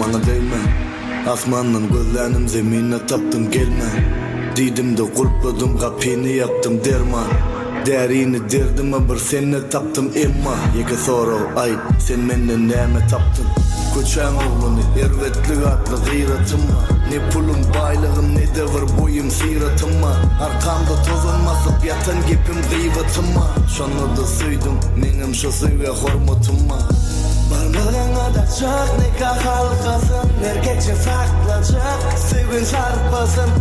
bana değme. Asmandan gözlerim zemine taptım gelme. Didim de kulpladım kapını yaktım derman. Derini derdim bir seni taptım emma. Yeke soru ay sen menden neme taptın. Köçen oğlunu ervetli atlı gıyratım var. Ne pulum baylığım ne de var boyum siratım var. Arkamda tozunmasıp yatan gepim gıyvatım var. Şonu da süydüm menim şu süve hormatum var. Barmağına da çak nikah halkasın. Erkekçe saklacak sevin sarpasın.